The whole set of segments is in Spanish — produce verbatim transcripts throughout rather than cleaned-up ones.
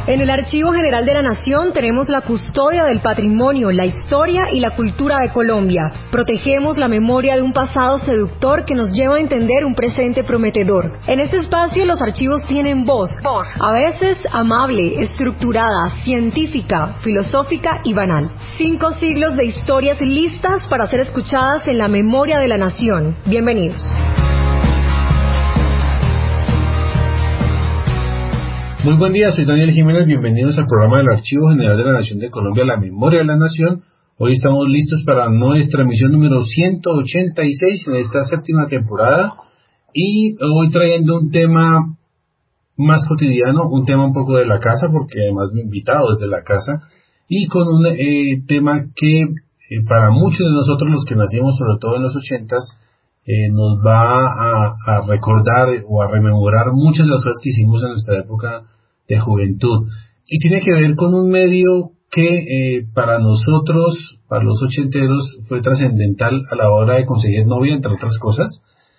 En el Archivo General de la Nación tenemos la custodia del patrimonio, la historia y la cultura de Colombia. Protegemos la memoria de un pasado seductor que nos lleva a entender un presente prometedor. En este espacio los archivos tienen voz, voz, a veces amable, estructurada, científica, filosófica y banal. Cinco siglos de historias listas para ser escuchadas en la memoria de la nación. Bienvenidos. Muy buen día, soy Daniel Jiménez, bienvenidos al programa del Archivo General de la Nación de Colombia, La Memoria de la Nación. Hoy estamos listos para nuestra emisión número ciento ochenta y seis en esta séptima temporada y hoy trayendo un tema más cotidiano, un tema un poco de la casa, porque además me he invitado desde la casa, y con un eh, tema que eh, para muchos de nosotros los que nacimos sobre todo en los ochentas, Eh, nos va a, a recordar o a rememorar muchas de las cosas que hicimos en nuestra época de juventud. Y tiene que ver con un medio que eh, para nosotros, para los ochenteros, fue trascendental a la hora de conseguir novia, entre otras cosas,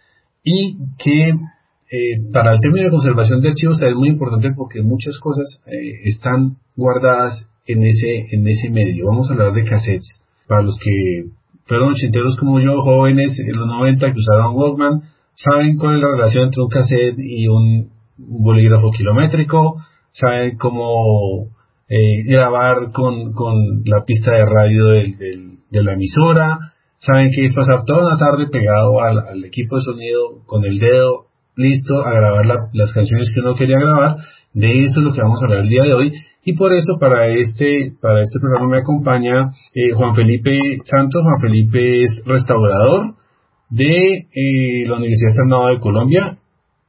y que eh, para el término de conservación de archivos es muy importante porque muchas cosas eh, están guardadas en ese, en ese medio. Vamos a hablar de cassettes. Para los que fueron ochenteros como yo, jóvenes en los noventa que usaron Walkman, saben cuál es la relación entre un cassette y un bolígrafo kilométrico, saben cómo eh, grabar con, con la pista de radio del, del, de la emisora, saben que es pasar toda una tarde pegado al, al equipo de sonido con el dedo listo a grabar la, las canciones que uno quería grabar. De eso es lo que vamos a hablar el día de hoy. Y por eso para este para este programa me acompaña eh, Juan Felipe Santos. Juan Felipe es restaurador de eh, la Universidad Externado de Colombia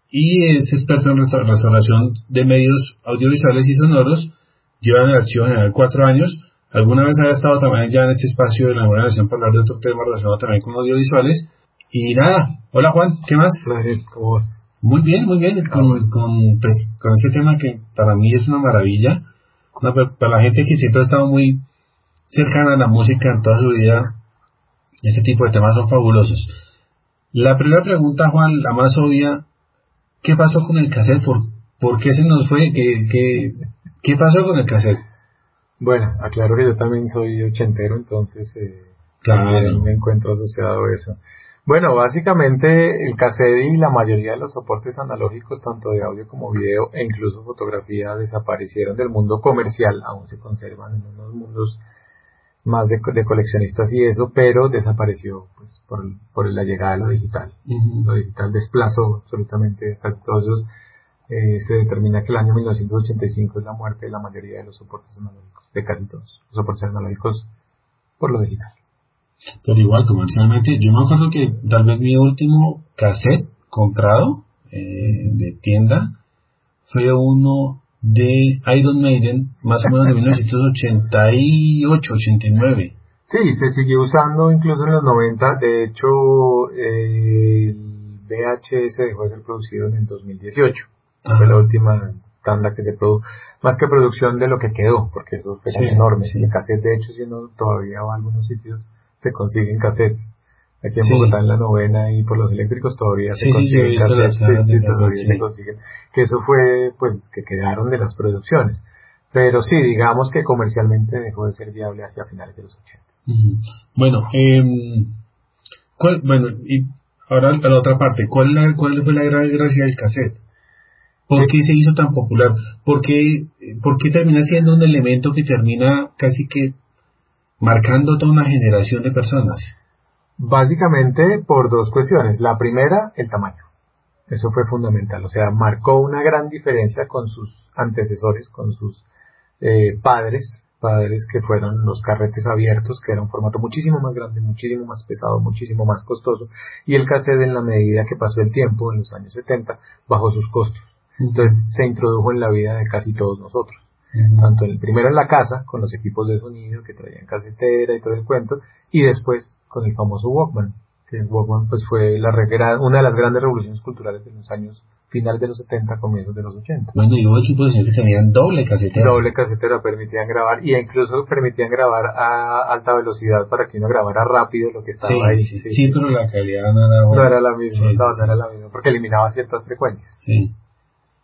y es experto en resta- restauración de medios audiovisuales y sonoros. Lleva en el Archivo General cuatro años. Alguna vez había estado también ya en este espacio de la Memoria de la Nación para hablar de otro tema relacionado también con audiovisuales. Y nada, hola Juan, ¿qué más? Hola, ¿cómo vas? Muy bien, muy bien, con, con, pues, con este tema que para mí es una maravilla. No, para la gente que siempre ha estado muy cercana a la música en toda su vida, este tipo de temas son fabulosos. La primera pregunta, Juan, la más obvia, ¿qué pasó con el cassette? ¿Por, por qué se nos fue? ¿Qué, qué, qué pasó con el cassette? Bueno, aclaro que yo también soy ochentero, entonces eh, Claro. también me encuentro asociado a eso. Bueno, básicamente el cassette y la mayoría de los soportes analógicos, tanto de audio como video e incluso fotografía, desaparecieron del mundo comercial. Aún se conservan en unos mundos más de, de coleccionistas y eso, pero desapareció pues por, por la llegada de lo digital. Uh-huh. Lo digital desplazó absolutamente casi todos esos. Eh, se determina que el año mil novecientos ochenta y cinco es la muerte de la mayoría de los soportes analógicos, de casi todos los soportes analógicos por lo digital. Pero igual, comercialmente, yo me acuerdo que tal vez mi último cassette comprado eh, de tienda fue uno de Iron Maiden, más o menos de mil novecientos ochenta y ocho, ochenta y nueve. Sí, se siguió usando incluso en los noventa. De hecho, eh, el V H S dejó de ser producido en el dos mil dieciocho. Ajá. Fue la última tanda que se produjo, más que producción de lo que quedó, porque eso fue sí, enorme. Sí. El cassette, de hecho, si no, todavía va a algunos sitios se consiguen cassettes. Aquí en sí. Bogotá, en la novena y por los eléctricos todavía sí, se consiguen sí, cassettes, sí, sí, todavía sí. se consiguen. Que eso fue, pues, que quedaron de las producciones. Pero sí, digamos que comercialmente dejó de ser viable hacia finales de los ochenta. Uh-huh. Bueno, eh, ¿cuál, bueno, y ahora a la otra parte, ¿cuál, la, cuál fue la gran gracia del cassette? ¿Por qué se hizo tan popular? ¿Por qué, ¿Por qué termina siendo un elemento que termina casi que marcando toda una generación de personas? Básicamente por dos cuestiones. La primera, el tamaño. Eso fue fundamental. O sea, marcó una gran diferencia con sus antecesores, con sus eh, padres, padres que fueron los carretes abiertos, que era un formato muchísimo más grande, muchísimo más pesado, muchísimo más costoso. Y el cassette, en la medida que pasó el tiempo, en los años setenta, bajó sus costos. Entonces se introdujo en la vida de casi todos nosotros. Uh-huh. Tanto el primero en la casa, con los equipos de sonido que traían casetera y todo el cuento, y después con el famoso Walkman, que el Walkman pues fue la regra- una de las grandes revoluciones culturales de los años finales de los setenta, comienzos de los ochenta. Bueno, y hubo equipos de sonido que tenían doble casetera. Doble casetera, permitían grabar, y incluso permitían grabar a alta velocidad para que uno grabara rápido lo que estaba sí, ahí. Sí, sí, sí, pero la calidad no era buena. No era la misma, sí, no, sí, no era la misma, porque eliminaba ciertas frecuencias. Sí.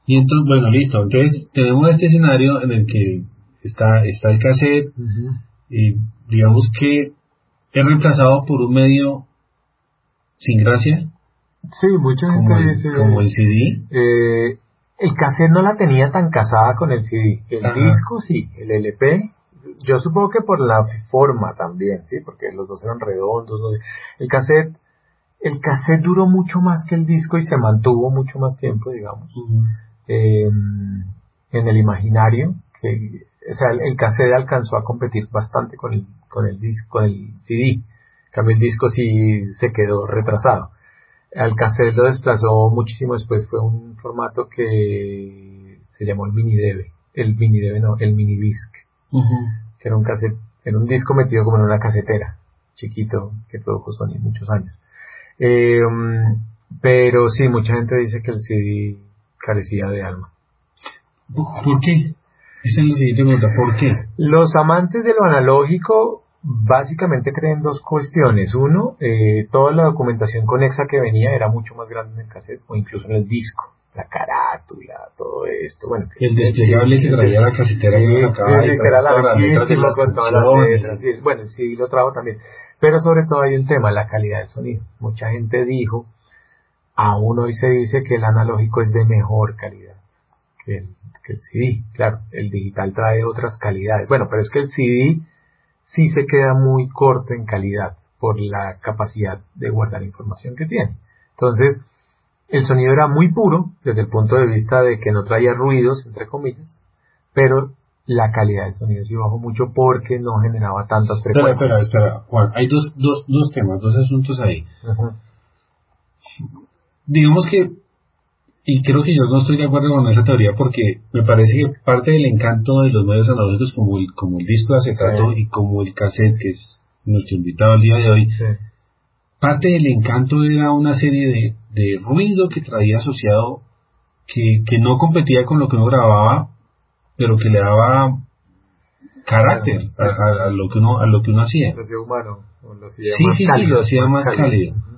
Y entonces, bueno, listo. Entonces, tenemos este escenario en el que está, está el cassette, uh-huh. y digamos que es reemplazado por un medio sin gracia. Sí, mucha gente como el, dice... Como el C D. Eh, el cassette no la tenía tan casada con el C D. El Ajá. disco sí, el L P... Yo supongo que por la forma también, sí, porque los dos eran redondos. ¿No? El cassette, el cassette duró mucho más que el disco y se mantuvo mucho más tiempo, digamos, uh-huh. eh, en el imaginario. Que, o sea, el, el cassette alcanzó a competir bastante con el, con el disco, con el C D. En cambio, el disco sí se quedó retrasado. Al cassette lo desplazó muchísimo después. Fue un formato que se llamó el mini D V, el mini D V no, el mini disc. Uh-huh. Que era un cassette, era un disco metido como en una casetera, chiquito, que produjo Sony muchos años. Eh, pero sí, mucha gente dice que el C D carecía de alma. ¿Por qué? Esa es la siguiente pregunta, ¿por qué? Los amantes de lo analógico básicamente creen dos cuestiones. Uno, eh, toda la documentación conexa que venía era mucho más grande en el cassette o incluso en el disco. La carátula, todo esto, bueno. El desplegable que traía la casetera sí, que sacaba sí, y que era larguísimo con todas las letras. Sí. Bueno, sí, lo trajo también. Pero sobre todo hay un tema, la calidad del sonido. Mucha gente dijo, aún hoy se dice que el analógico es de mejor calidad que el, que el C D. Claro, el digital trae otras calidades. Bueno, pero es que el C D sí se queda muy corto en calidad por la capacidad de guardar información que tiene. Entonces, el sonido era muy puro desde el punto de vista de que no traía ruidos, entre comillas, pero la calidad del sonido sí bajó mucho porque no generaba tantas frecuencias. Espera, espera, espera, Juan, hay dos, dos, dos temas, dos asuntos ahí. Uh-huh. Digamos que, y creo que yo no estoy de acuerdo con esa teoría porque me parece que parte del encanto de los medios analógicos como el, como el disco de acetato sí. y como el cassette, que es nuestro invitado el día de hoy, sí. parte del encanto era una serie de, de ruido que traía asociado que, que no competía con lo que uno grababa, pero que le daba carácter a, a, a lo que uno a lo que uno hacía. Lo hacía humano, o lo hacía sí, más sí, cálido, sí, lo hacía más, más cálido. cálido. Uh-huh.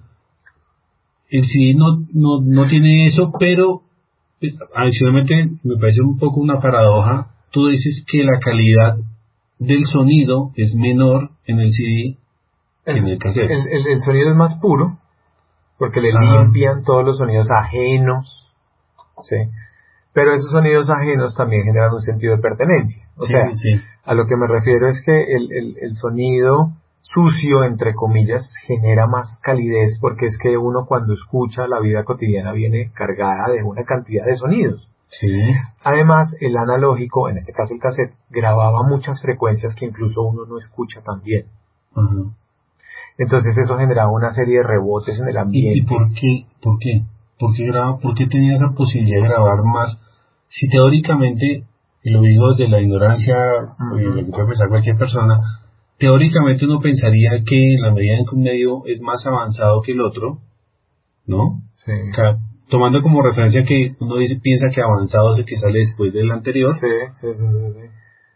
El C D no, no, no tiene eso, pero adicionalmente me parece un poco una paradoja. Tú dices que la calidad del sonido es menor en el C D que el, en el cassette. El, el, el sonido es más puro, porque le Ajá. limpian todos los sonidos ajenos, ¿sí? Pero esos sonidos ajenos también generan un sentido de pertenencia. O sí, sea, sí. a lo que me refiero es que el, el, el sonido sucio, entre comillas, genera más calidez porque es que uno cuando escucha la vida cotidiana viene cargada de una cantidad de sonidos. Sí. Además, el analógico, en este caso el cassette, grababa muchas frecuencias que incluso uno no escucha tan bien. Uh-huh. Entonces eso generaba una serie de rebotes en el ambiente. ¿Y, y por qué? ¿Por qué? ¿Por qué, graba, ¿Por qué tenía esa posibilidad de grabar más? Si teóricamente, y lo digo desde la ignorancia, uh-huh. eh, lo que puede pensar cualquier persona, teóricamente uno pensaría que en la medida en que un medio es más avanzado que el otro, ¿no? Sí. O sea, tomando como referencia que uno dice, piensa que avanzado es el que sale después del anterior. Sí, sí, sí, sí, sí.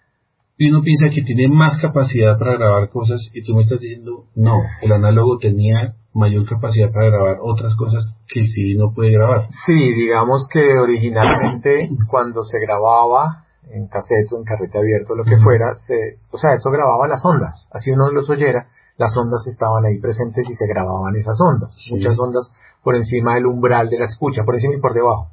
Y uno piensa que tiene más capacidad para grabar cosas y tú me estás diciendo, no, el análogo tenía mayor capacidad para grabar otras cosas que el C D no puede grabar. Sí, digamos que originalmente cuando se grababa en cassette o en carrete abierto, lo que uh-huh. fuera, se, o sea, eso grababa las ondas, así uno los oyera, las ondas estaban ahí presentes y se grababan esas ondas, sí. muchas ondas por encima del umbral de la escucha, por encima y por debajo.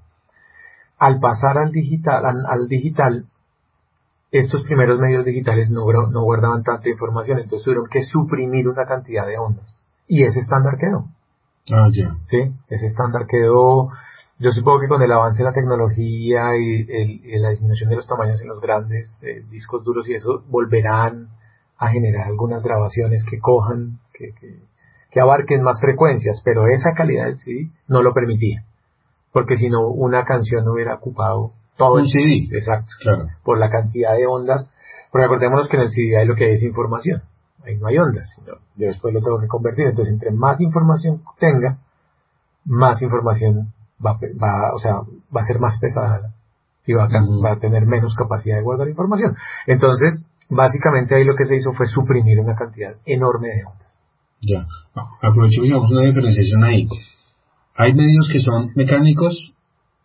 Al pasar al digital, al, al digital, estos primeros medios digitales no, no guardaban tanta información, entonces tuvieron que suprimir una cantidad de ondas. Y ese estándar quedó. Ah, ya. Sí, ese estándar quedó. Yo supongo que con el avance de la tecnología y, el, y la disminución de los tamaños en los grandes eh, discos duros y eso, volverán a generar algunas grabaciones que cojan, que, que, que abarquen más frecuencias, pero esa calidad del C D no lo permitía. Porque si no, una canción no hubiera ocupado todo un el C D. Exacto. Claro. Por la cantidad de ondas. Porque acordémonos que en el C D hay lo que hay es información. Ahí no hay ondas. Sino yo después lo tengo que convertir. Entonces, entre más información tenga, más información va, va, o sea, va a ser más pesada y va a, uh-huh. va a tener menos capacidad de guardar información. Entonces, básicamente ahí lo que se hizo fue suprimir una cantidad enorme de ondas. Ya. Aprovechemos, digamos, una diferenciación ahí. Hay medios que son mecánicos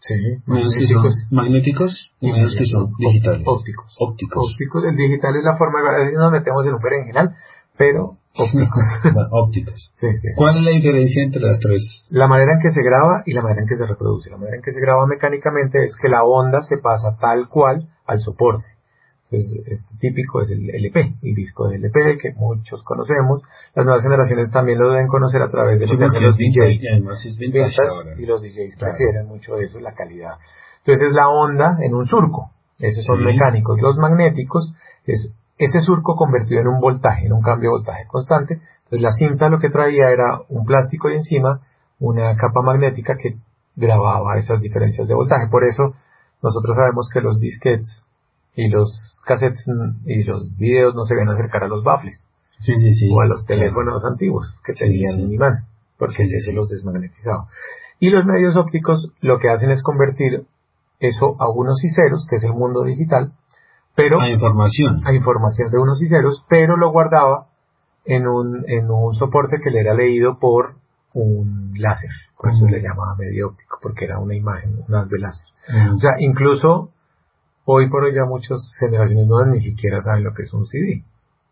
Sí, menos que son magnéticos y menos que son digitales. Ópticos. Ópticos. Ópticos. El digital es la forma, a veces nos metemos en un berenjenal, pero ópticos. Bueno, ópticos. Sí, sí. ¿Cuál es la diferencia entre las tres? La manera en que se graba y la manera en que se reproduce. La manera en que se graba mecánicamente es que la onda se pasa tal cual al soporte. Entonces, este típico es el L P, el disco de L P que muchos conocemos. Las nuevas generaciones también lo deben conocer a través de lo Sí, que hacen los D Js. Y además es vintage, Vintage, ahora. y los D Js Claro. prefieren mucho eso, la calidad. Entonces es la onda en un surco. Esos son Sí. mecánicos. Los magnéticos es ese surco convertido en un voltaje, en un cambio de voltaje constante. Entonces la cinta lo que traía era un plástico y encima una capa magnética que grababa esas diferencias de voltaje. Por eso nosotros sabemos que los disquetes y los cassettes y los videos no se ven acercar a los baffles. Sí, sí, sí. O a los teléfonos Claro. antiguos que Sí, tenían sí, sí. un imán, porque Sí, sí, ese sí. los desmagnetizaba. Y los medios ópticos lo que hacen es convertir eso a unos y ceros, que es el mundo digital, pero A información. a información de unos y ceros, pero lo guardaba en un, en un soporte que le era leído por un láser. Por eso Mm. le llamaba medio óptico, porque era una imagen, un haz de láser. Mm. O sea, incluso hoy por hoy ya muchas generaciones nuevas ni siquiera saben lo que es un C D,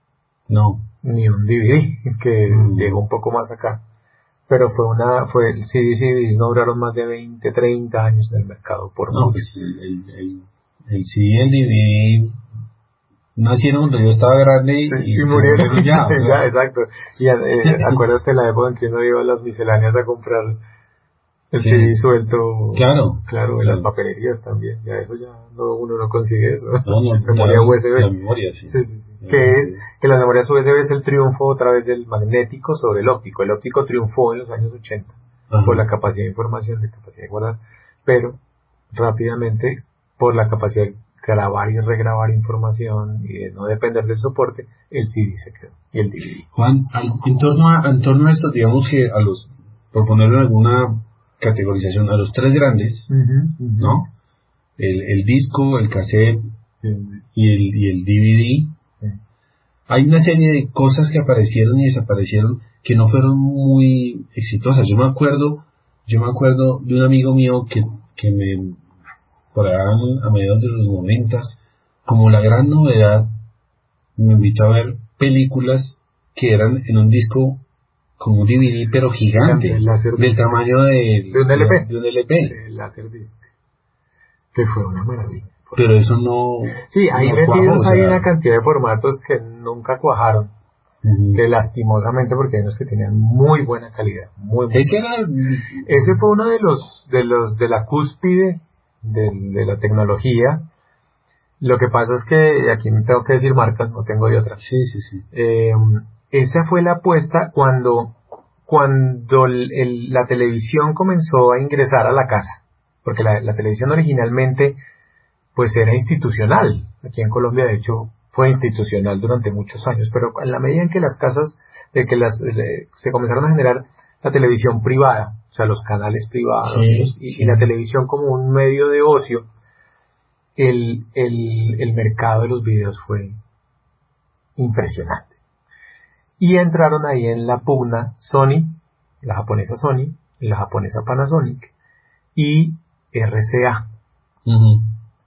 No. ni un D V D, que Mm. llegó un poco más acá. Pero fue una, fue el C D, C D no duraron más de veinte, treinta años en el mercado por No, mucho. pues el, el, el, el C D y el D V D nacieron cuando yo estaba grande y, Sí, y y se murieron murieron ya. O sea. ya, exacto. Y eh, acuérdate la época en que uno iba a las misceláneas a comprar el Sí. C D suelto. Claro. Claro, en Claro. las papelerías también. Ya eso ya no, uno no consigue eso. No, no, Memoria ya, U S B. La memoria, sí. Sí, sí, sí. La Que memoria, es sí. que las memorias U S B es el triunfo otra vez del magnético sobre el óptico. El óptico triunfó en los años ochenta Ajá. por la capacidad de información, de capacidad de guardar, pero rápidamente por la capacidad de grabar y regrabar información y de no depender del soporte, el C D se quedó y el D V D. Juan, al- en torno a, en torno a esto, digamos que a los, por ponerlo en alguna categorización, a los tres grandes, Uh-huh, uh-huh. ¿no? El, el disco, el cassette Sí, y el, y el D V D. sí. Hay una serie de cosas que aparecieron y desaparecieron que no fueron muy exitosas. Yo me acuerdo, yo me acuerdo de un amigo mío que, que me, por allá a mediados de los noventas, como la gran novedad, me invitó a ver películas que eran en un disco como un D V D, pero gigante, El Laserdisc. del tamaño de, De un L P. de un L P. Sí, el Laserdisc. Que fue una maravilla. Pero eso no... Sí, ahí no metidos cuajó, o sea, hay una cantidad de formatos que nunca cuajaron. ujú. Que lastimosamente, porque hay unos que tenían muy buena calidad. Muy, muy Ese buena. era... Ese fue uno de los, de los, de la cúspide de, de la tecnología. Lo que pasa es que, aquí me tengo que decir marcas, no tengo de otras. Sí, sí, sí. Eh, esa fue la apuesta cuando, cuando el, el- la televisión comenzó a ingresar a la casa. Porque la, la televisión originalmente, pues era institucional. Aquí en Colombia, de hecho, fue institucional durante muchos años. Pero en la medida en que las casas, de que las, eh, se comenzaron a generar la televisión privada, o sea, los canales privados Sí, y, los- y- sí. y la televisión como un medio de ocio, el, el, el mercado de los videos fue impresionante. Y entraron ahí en la pugna Sony, la japonesa Sony, la japonesa Panasonic y R C A. Ujú.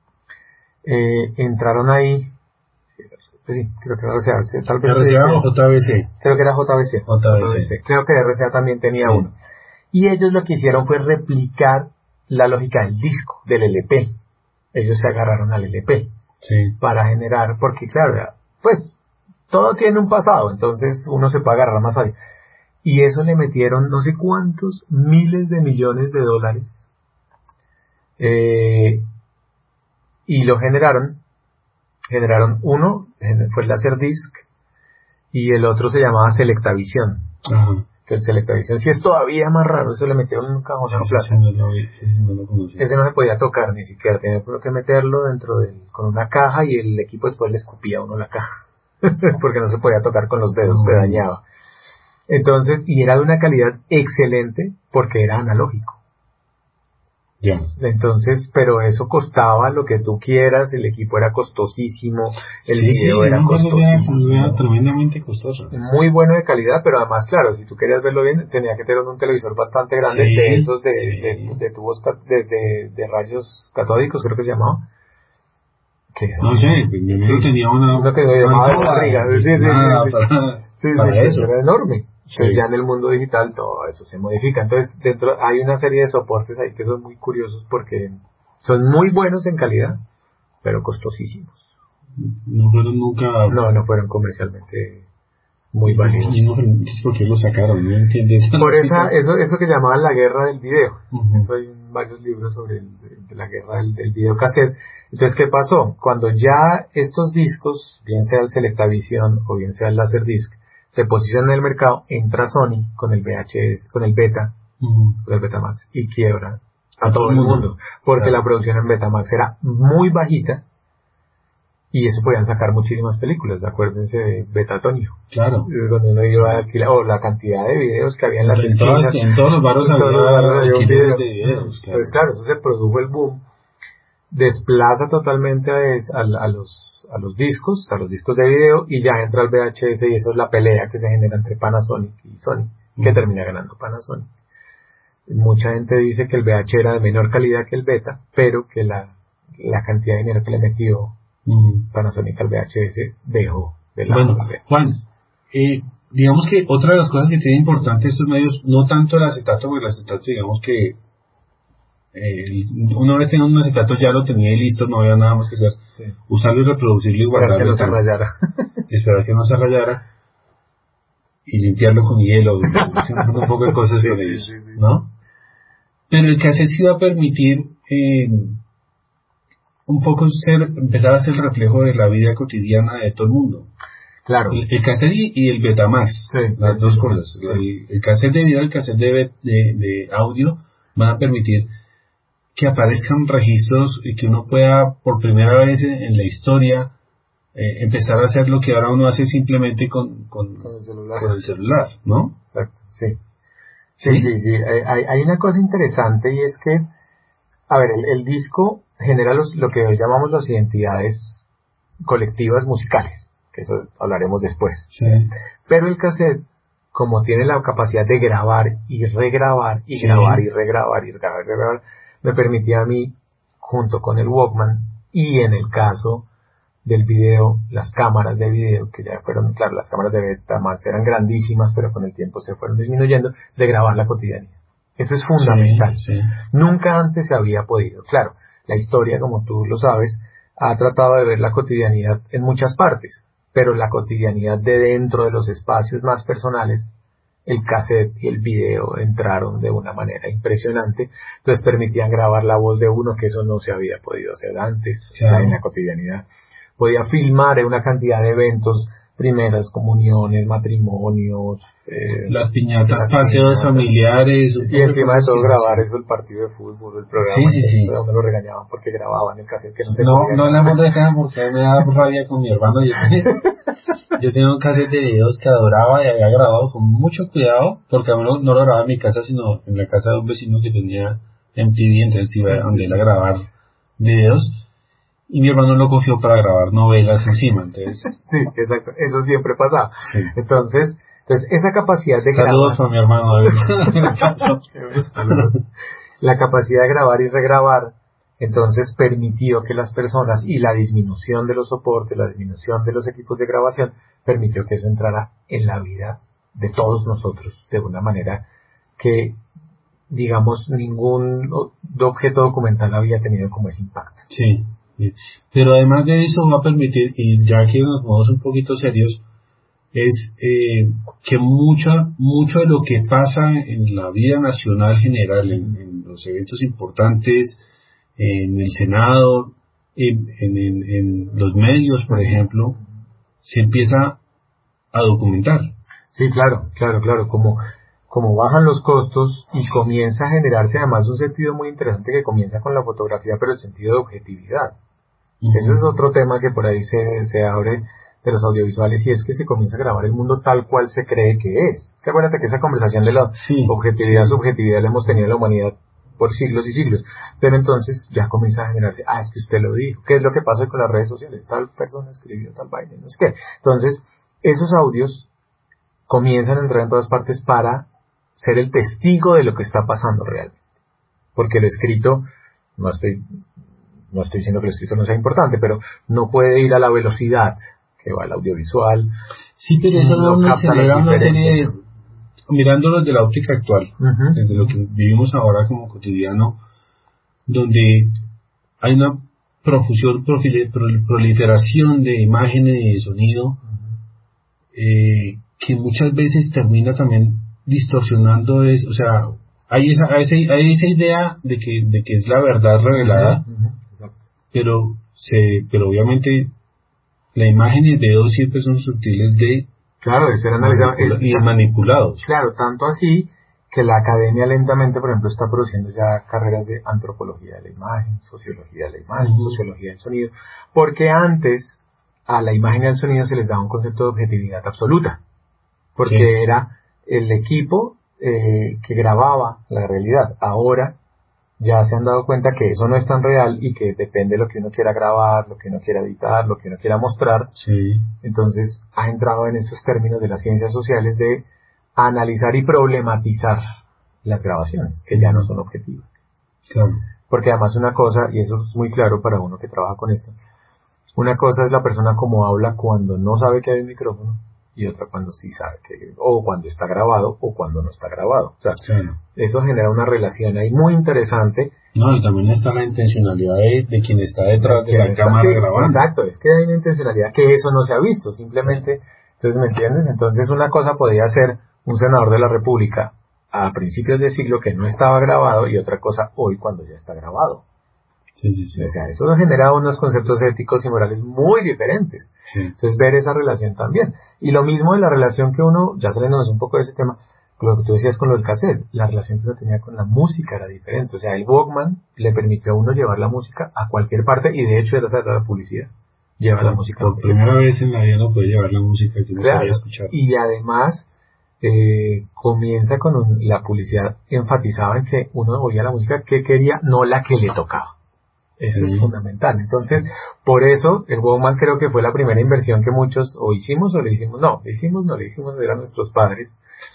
Eh, entraron ahí, pues sí, creo que era R C A, sí, tal vez R C A eh, o J B C. creo que era J B C, J B C. creo que R C A también tenía Sí. uno. Y ellos lo que hicieron fue replicar la lógica del disco, del L P. Ellos se agarraron al L P Sí. para generar, porque claro, pues todo tiene un pasado, entonces uno se puede agarrar más ahí. Y eso le metieron no sé cuántos miles de millones de dólares eh, y lo generaron. Generaron uno, fue el Laserdisc, y el otro se llamaba Selectavision. Ajá. Que el Selectavision sí es todavía más raro, eso le metieron un cajón Sí, a sí, plata. sí, no lo vi, sí, sí, no lo conocí. Ese no se podía tocar ni siquiera, tenía que meterlo dentro del, con una caja y el equipo después le escupía a uno la caja. Porque no se podía tocar con los dedos, Mm. se dañaba. Entonces, y era de una calidad excelente porque era analógico. Ya. Entonces, pero eso costaba lo que tú quieras, el equipo era costosísimo, el sí, video sí, era no, costosísimo. Era, era tremendamente costoso. Muy bueno de calidad, pero además, claro, si tú querías verlo bien, tenía que tener un televisor bastante grande, Sí, de esos de, sí. de, de tubos de, de, de rayos catódicos, creo que se llamaba. Que no sé, mi amigo sí, tenía una... uno que se llamaba de barriga, sí, sí, sí, nada, sí, para, sí, para sí, eso. era enorme. Entonces Sí. ya en el mundo digital todo eso se modifica. Entonces dentro hay una serie de soportes ahí que son muy curiosos porque son muy buenos en calidad, pero costosísimos. No fueron nunca... No, no fueron comercialmente muy valiosos. Y no, ¿por qué lo sacaron? No entiendes. Por esa, eso, eso que llamaban la guerra del video. Uh-huh. Eso hay varios libros sobre el, de la guerra del, del videocassette. Entonces, ¿qué pasó? Cuando ya estos discos, bien sea el Selectavision o bien sea el Laserdisc, se posicionan en el mercado, entra Sony con el V H S, con el Beta, uh-huh. con el Betamax, y quiebra a, a todo, todo el mundo. mundo porque claro. La producción en Betamax era muy bajita, y eso podían sacar muchísimas películas, acuérdense de Betatonio. Claro. Donde uno iba a alquilar, o la cantidad de videos que había en las en esquinas. Todas, en todos los barrios había, había un video. de videos. Claro. Entonces, claro, eso se produjo el boom. Desplaza totalmente a, a, a los a los discos, a los discos de video, y ya entra el V H S, y esa es la pelea que se genera entre Panasonic y Sony, que uh-huh. termina ganando Panasonic. Mucha gente dice que el V H era de menor calidad que el Beta, pero que la, la cantidad de dinero que le metió Mm. Panasonic al V H S dejó de lado. Bueno, Juan, eh, digamos que otra de las cosas que tiene importante estos medios, no tanto el acetato, porque el acetato, digamos que eh, una vez tenía un acetato ya lo tenía y listo, no había nada más que hacer, sí. Usarlo y reproducirlo y guardarlo. Esperar que no se rayara. Esperar que no se rayara y limpiarlo con hielo, haciendo un poco de cosas sí, con sí, ellos, sí, sí. ¿No? Pero el cassette sí va a permitir eh, un poco ser, empezar a ser el reflejo de la vida cotidiana de todo el mundo. Claro. El, el cassette y el Betamax, sí, las sí, dos sí, cosas. Sí. El, el cassette de video y el cassette de, de, de audio van a permitir que aparezcan registros y que uno pueda por primera vez en, en la historia eh, empezar a hacer lo que ahora uno hace simplemente con, con, con, el, celular. con el celular, ¿no? Exacto, sí. Sí, sí, sí. sí. Hay, hay una cosa interesante y es que, a ver, el, el disco genera los, lo que hoy llamamos las identidades colectivas musicales, que eso hablaremos después. Sí. Pero el cassette, como tiene la capacidad de grabar y regrabar, y sí. grabar y regrabar y regrabar y regrabar, me permitía a mí, junto con el Walkman, y en el caso del video, las cámaras de video, que ya fueron, claro, las cámaras de Betamax eran grandísimas, pero con el tiempo se fueron disminuyendo, de grabar la cotidianidad. Eso es fundamental. Sí, sí. Nunca antes se había podido. Claro, la historia, como tú lo sabes, ha tratado de ver la cotidianidad en muchas partes, pero la cotidianidad de dentro de los espacios más personales, el cassette y el video entraron de una manera impresionante, entonces permitían grabar la voz de uno, que eso no se había podido hacer antes, claro. En la cotidianidad. Podía filmar una cantidad de eventos, primeras comuniones, matrimonios, eh, las piñatas, las paseos piñatas, familiares, y encima de todo grabar eso, el partido de fútbol, el programa, sí, sí, sí. donde lo regañaban porque grababan el cassette que no se no, podía no hablamos de acá porque me da rabia con mi hermano. Yo tenía, yo tenía un cassette de videos que adoraba y había grabado con mucho cuidado, porque a uno no lo grababa en mi casa, sino en la casa de un vecino que tenía M T V, entonces iba a donde él a grabar videos. Y mi hermano lo cogió para grabar novelas encima, entonces... Sí, exacto, eso siempre pasaba. Sí. Entonces, entonces, esa capacidad de Saludos grabar... Saludos para mi hermano. Saludos. La capacidad de grabar y regrabar, entonces permitió que las personas, y la disminución de los soportes, la disminución de los equipos de grabación, permitió que eso entrara en la vida de todos nosotros, de una manera que, digamos, ningún objeto documental había tenido como ese impacto. Sí. Pero además de eso va a permitir, y ya que nos vamos un poquito serios, es eh, que mucha, mucho de lo que pasa en la vida nacional general, en, en los eventos importantes, en el Senado, en, en, en, en los medios, por ejemplo, se empieza a documentar. Sí, claro, claro, claro, como, como bajan los costos y comienza a generarse además un sentido muy interesante que comienza con la fotografía, pero el sentido de objetividad. Uh-huh. Ese es otro tema que por ahí se, se abre de los audiovisuales, y es que se comienza a grabar el mundo tal cual se cree que es. Es que acuérdate que esa conversación de la sí, objetividad, sí. subjetividad la hemos tenido en la humanidad por siglos y siglos. Pero entonces ya comienza a generarse, ah, es que usted lo dijo. ¿Qué es lo que pasa con las redes sociales? Tal persona escribió tal vaina, no sé qué. Entonces, esos audios comienzan a entrar en todas partes para ser el testigo de lo que está pasando realmente. Porque lo escrito, no estoy, no estoy diciendo que lo escrito no sea importante, pero no puede ir a la velocidad que va el audiovisual. Sí, pero eso no, no acelera una serie de, mirándolo desde la óptica actual, uh-huh. desde lo que vivimos ahora como cotidiano, donde hay una profusión, proliferación de imágenes y de sonido, uh-huh. eh, que muchas veces termina también distorsionando, es, o sea, hay esa, hay esa, hay esa idea de que, de que es la verdad revelada, uh-huh. Uh-huh. pero se, pero obviamente la imagen y el video siempre son sutiles de claro, de ser analizados manipula- y manipulados. Claro, tanto así que la academia lentamente, por ejemplo, está produciendo ya carreras de antropología de la imagen, sociología de la imagen, uh-huh. sociología del sonido, porque antes a la imagen y al sonido se les daba un concepto de objetividad absoluta, porque sí. era el equipo eh, que grababa la realidad. Ahora ya se han dado cuenta que eso no es tan real y que depende de lo que uno quiera grabar, lo que uno quiera editar, lo que uno quiera mostrar. Sí. Entonces ha entrado en esos términos de las ciencias sociales de analizar y problematizar las grabaciones, que ya no son objetivas. Claro. Porque además una cosa, y eso es muy claro para uno que trabaja con esto, una cosa es la persona como habla cuando no sabe que hay un micrófono, y otra cuando sí sabe que, o cuando está grabado, o cuando no está grabado. O sea, claro. Eso genera una relación ahí muy interesante. No, y también está la intencionalidad de, de quien está detrás de, de la está, cámara sí, grabando. Exacto, es que hay una intencionalidad que eso no se ha visto, simplemente, sí. Entonces, ¿me entiendes? Entonces una cosa podría ser un senador de la República a principios de siglo que no estaba grabado, y otra cosa hoy cuando ya está grabado. Sí, sí, sí. O sea, eso genera unos conceptos éticos y morales muy diferentes. Sí. Entonces, ver esa relación también. Y lo mismo de la relación que uno, ya saliéndonos un poco de ese tema, lo que tú decías con lo del cassette, la relación que uno tenía con la música era diferente. O sea, el Walkman le permitió a uno llevar la música a cualquier parte, y de hecho era esa la publicidad. Lleva la música. Por primera vez en la vida no puede llevar la música que uno claro, quería escuchar. Y además, eh, comienza con un, la publicidad enfatizaba en que uno oía la música que quería, no la que le tocaba. Eso sí. Es fundamental. Entonces, por eso, el Walkman creo que fue la primera inversión que muchos o hicimos o le hicimos. No, le hicimos, no le hicimos, eran nuestros padres.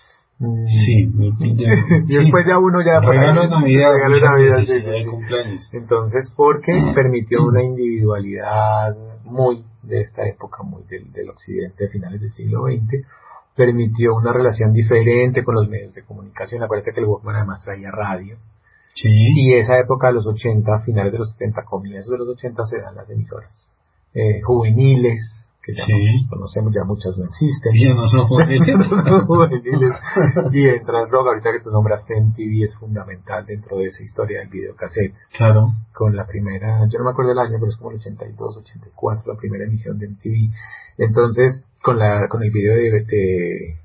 Sí. Y después sí. ya uno ya... Regalo de Navidad, regalo de Navidad, sí, de sí. cumpleaños. Entonces, porque permitió una individualidad muy de esta época, muy del, del occidente de finales del siglo veinte, permitió una relación diferente con los medios de comunicación. Acuérdate que el Walkman además traía radio. Sí. Y esa época de los ochenta, finales de los setenta, comienzos de los ochenta, se dan las emisoras eh, juveniles, que ya sí. no conocemos, ya muchas no existen. Y ya no son juveniles. no son juveniles. Y entra el rock, ahorita que tú nombraste M T V, es fundamental dentro de esa historia del videocassette. Claro. Con la primera, yo no me acuerdo el año, pero es como el ochenta y dos, ochenta y cuatro, la primera emisión de M T V. Entonces, con la con el video de... de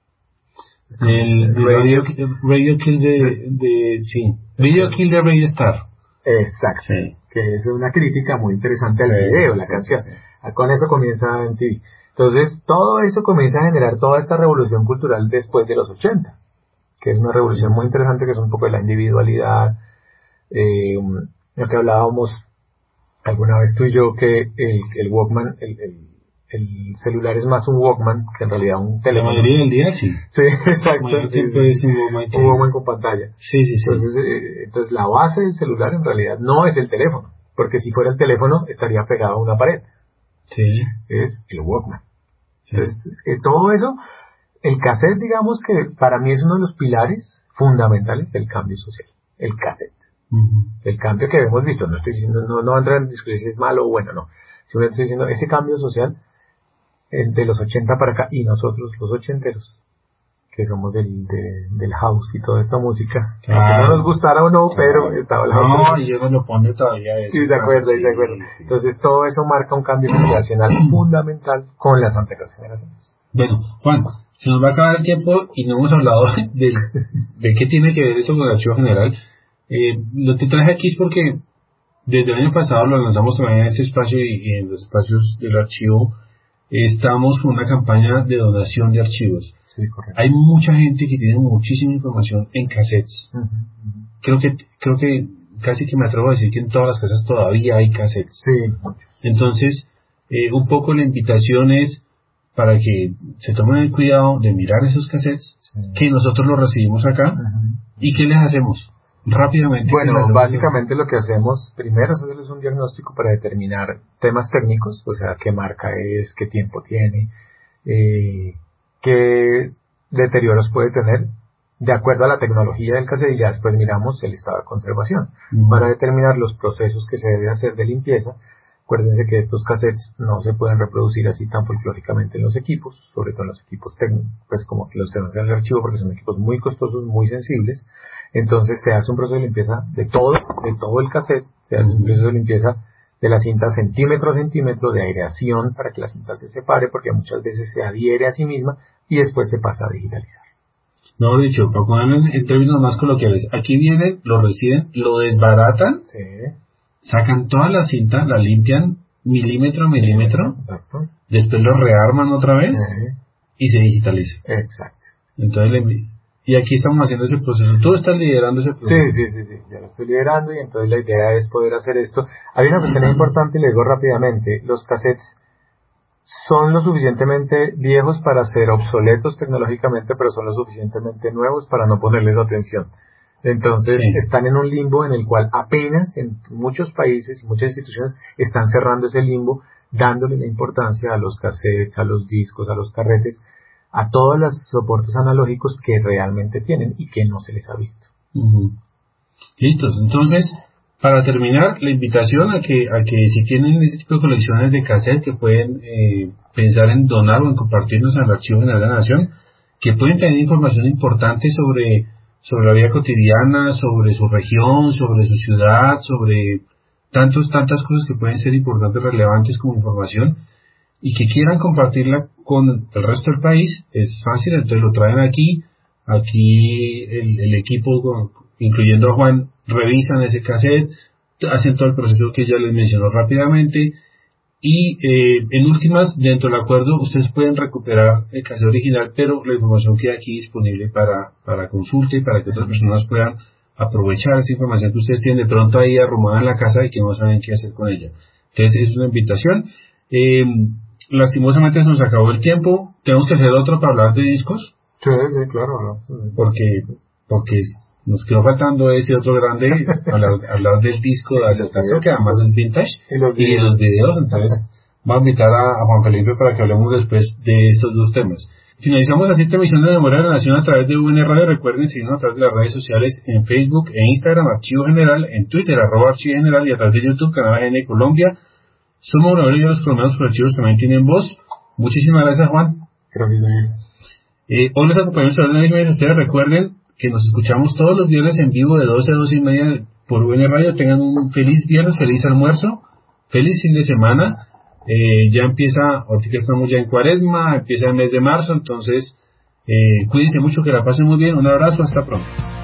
el, de radio, radio Kill de, de sí Radio Kill de Radio Star. Exacto, sí. Que es una crítica muy interesante al sí, video, la sí, canción. Sí. Con eso comienza M T V. Entonces, todo eso comienza a generar toda esta revolución cultural después de los ochenta, que es una revolución muy interesante, que es un poco de la individualidad, eh, lo que hablábamos alguna vez tú y yo, que el, el Walkman, el, el el celular es más un Walkman que en realidad un teléfono. La mayoría del día sí. Sí, exacto. La sí, sí, es un Walkman, un Walkman con pantalla. Sí, sí, sí. Entonces, eh, entonces la base del celular en realidad no es el teléfono, porque si fuera el teléfono estaría pegado a una pared. Sí. Es el Walkman. Sí. Entonces, eh, todo eso, el cassette, digamos que para mí es uno de los pilares fundamentales del cambio social. El cassette. Uh-huh. El cambio que hemos visto, no estoy diciendo, no, no entra en discusión si es malo o bueno, no. Simplemente estoy diciendo, ese cambio social de los ochenta para acá, y nosotros los ochenteros, que somos del, de, del house y toda esta música, claro. Aunque no nos gustara o no, claro. Pero estaba el house. No, y yo no lo pone todavía eso. Sí, se acuerda, sí, se acuerda. Sí. Entonces todo eso marca un cambio generacional fundamental con las anteriores generaciones. Bueno, Juan, se nos va a acabar el tiempo y no hemos hablado de, de qué tiene que ver eso con el archivo general. Eh, lo que traje aquí es porque desde el año pasado lo lanzamos también en este espacio y, y en los espacios del archivo. Estamos con una campaña de donación de archivos. Sí, correcto. Hay mucha gente que tiene muchísima información en cassettes. Uh-huh, uh-huh. creo que creo que casi que me atrevo a decir que en todas las casas todavía hay cassettes. Sí. Entonces, eh, un poco la invitación es para que se tomen el cuidado de mirar esos cassettes, sí. que nosotros los recibimos acá, uh-huh. y ¿qué les hacemos? Rápidamente. Bueno, básicamente lo que hacemos primero es hacerles un diagnóstico para determinar temas técnicos, o sea, qué marca es, qué tiempo tiene, eh, qué deterioros puede tener, de acuerdo a la tecnología del cassette, y ya después miramos el estado de conservación, uh-huh. para determinar los procesos que se debe hacer de limpieza. Acuérdense que estos cassettes no se pueden reproducir así tan folclóricamente en los equipos, sobre todo en los equipos técnicos, pues como que los tenemos en el archivo, porque son equipos muy costosos, muy sensibles. Entonces se hace un proceso de limpieza de todo, de todo el cassette, se hace un proceso de limpieza de la cinta centímetro a centímetro, de aireación para que la cinta se separe, porque muchas veces se adhiere a sí misma y después se pasa a digitalizar. No, dicho, para ponerlo en, en términos más coloquiales, aquí vienen, lo reciben, lo desbaratan, sí. sacan toda la cinta, la limpian milímetro a milímetro, exacto. Después lo rearman otra vez, sí. y se digitaliza. Exacto. Entonces, le, y aquí estamos haciendo ese proceso. ¿Tú estás liderando ese proceso? Sí, sí, sí, sí, ya lo estoy liderando, y entonces la idea es poder hacer esto. Hay una cuestión importante y le digo rápidamente: los cassettes son lo suficientemente viejos para ser obsoletos tecnológicamente, pero son lo suficientemente nuevos para no ponerles atención. Entonces, sí. están en un limbo en el cual apenas en muchos países y muchas instituciones están cerrando ese limbo, dándole la importancia a los cassettes, a los discos, a los carretes, a todos los soportes analógicos que realmente tienen y que no se les ha visto. Uh-huh. Listos. Entonces, para terminar, la invitación a que a que si tienen este tipo de colecciones de cassette que pueden eh, pensar en donar o en compartirnos al Archivo General de la Nación, que pueden tener información importante sobre sobre la vida cotidiana, sobre su región, sobre su ciudad, sobre tantos tantas cosas que pueden ser importantes, relevantes como información, y que quieran compartirla con el resto del país, es fácil. Entonces lo traen aquí, aquí el, el equipo, incluyendo a Juan, revisan ese cassette, hacen todo el proceso que ya les mencionó rápidamente, y eh, en últimas, dentro del acuerdo, ustedes pueden recuperar el cassette original, pero la información queda aquí disponible para, para consulta y para que otras personas puedan aprovechar esa información que ustedes tienen de pronto ahí arrumada en la casa y que no saben qué hacer con ella. Entonces es una invitación. Eh, lastimosamente se nos acabó el tiempo. ¿Tenemos que hacer otro para hablar de discos? Sí, sí, claro. No, sí. Porque, porque nos quedó faltando ese otro grande, hablar, hablar del disco de acercamiento, que además es vintage, y los videos. Y los videos. Entonces vamos a invitar a, a Juan Felipe para que hablemos después de estos dos temas. Finalizamos así esta emisión de Memoria de la Nación a través de U N Radio. Recuerden seguirnos a través de las redes sociales en Facebook e Instagram, Archivo General, en Twitter, arroba Archivo General, y a través de YouTube, Canal A N Colombia. Somos una y los colombianos por archivos también tienen voz. Muchísimas gracias, Juan. Gracias, Daniel. Eh, hoy les acompañamos a las mismas. Ustedes recuerden que nos escuchamos todos los viernes en vivo de doce a doce y media por U N Radio. Tengan un feliz viernes, feliz almuerzo, feliz fin de semana. Eh, ya empieza, ahorita que estamos ya en Cuaresma, empieza el mes de marzo, entonces eh, cuídense mucho, que la pasen muy bien. Un abrazo, hasta pronto.